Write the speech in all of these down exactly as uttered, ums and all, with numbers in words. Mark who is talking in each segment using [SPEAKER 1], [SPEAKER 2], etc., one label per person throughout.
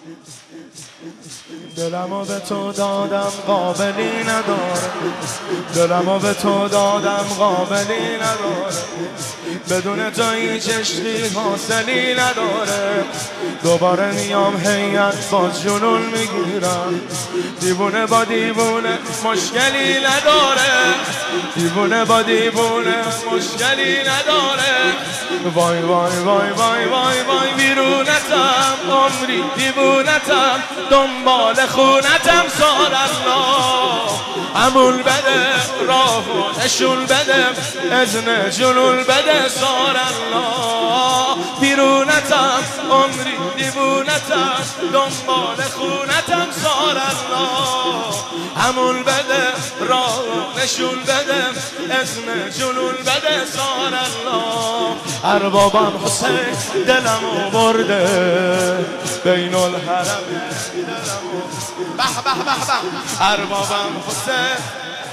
[SPEAKER 1] دلمو به تو دادم قابلی نداره، دلمو به تو دادم قابلی نداره، بدون تو هیچ عشقی حاصلی نداره. دوباره میام هیئت باز جنون میگیرم، دیوونه با دیوونه مشکلی نداره، دیوونه با دیوونه مشکلی نداره. وای وای وای وای وای وای بیرونتم عمری دیوونتم، دنبال خونتم سار الله. عمول بده راهو نشون بده، اذن جنون بده سار الله. بیرونتم عمری دیوونتم، دنبال خونتم سار الله. عمول بده راهو نشون بده، اذن جنون بده سار الله. اربابم حسین دلمو برده بین الحرم، به به به به. اربابم حسین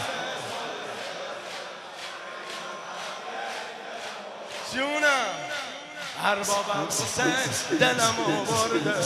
[SPEAKER 1] جونم، اربابم حسین دلمو برده.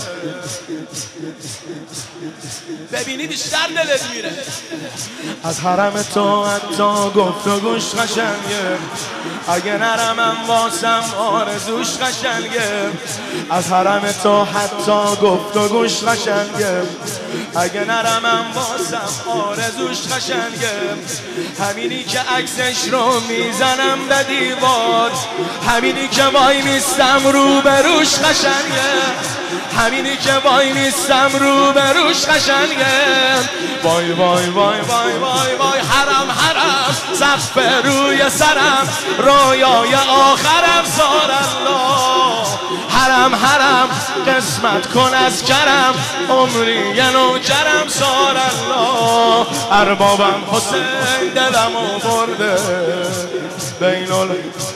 [SPEAKER 1] ببینی بیشتر دلت میره. از حرم تو حتی گفت و گوش قشنگه، اگه نرمم واسم آرزوش قشنگه. از حرم تو حتی گفت و گوش قشنگه، اگه نرمم واسم آرزوش قشنگه. همینی که عکسش رو میزنم به دیوار، همینی که وای نیستم رو بروش قشنگه، همینی که وای نیستم رو بروش قشنگه. وای وای وای وای وای وای حرم حرم سقف روی سرم، رویای آخرم سار الله. حرم حرم قسمت کن از کرم، عمری یه نوکرم سار الله. اربابم حسین دلمو برده بین ال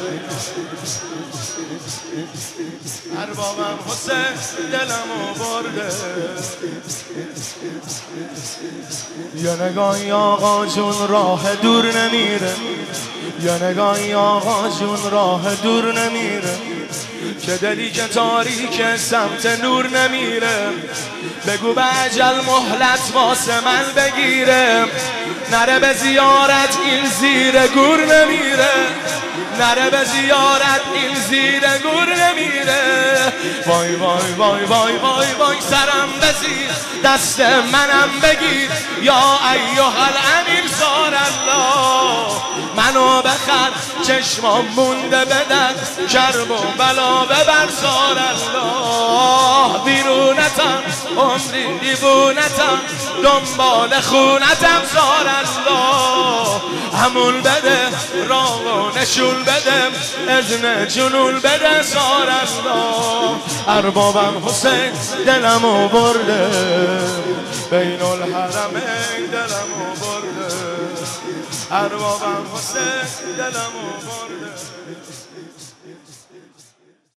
[SPEAKER 1] اربابم حسین دلمو برده. یه نگاهی آقا جون راه دور نمیره، یه نگاهی آقا جون راه دور نمیره، که دلی که تاریک سمت نور نمیره. بگو به اجل مهلت واسه من بگیره، نره به زیارت این زیر گور نمیره، نره به زیارت این زیر گور نمیره. وای وای وای وای وای وای سرم بزیر دست منم بگیر، یا ایها الامیر سار الله. منو بخر چشمام مونده بدن، کرب و بلا ببر سار الله. بیرونتم عمری دیوونتم، دنبال خونتم سار الله. همون بده راه نشون بده، اذن جنون بده سار الله. اربابم حسین دلمو برده بین الحرمین، دلمو برده. اربابم حسین دلمو برده.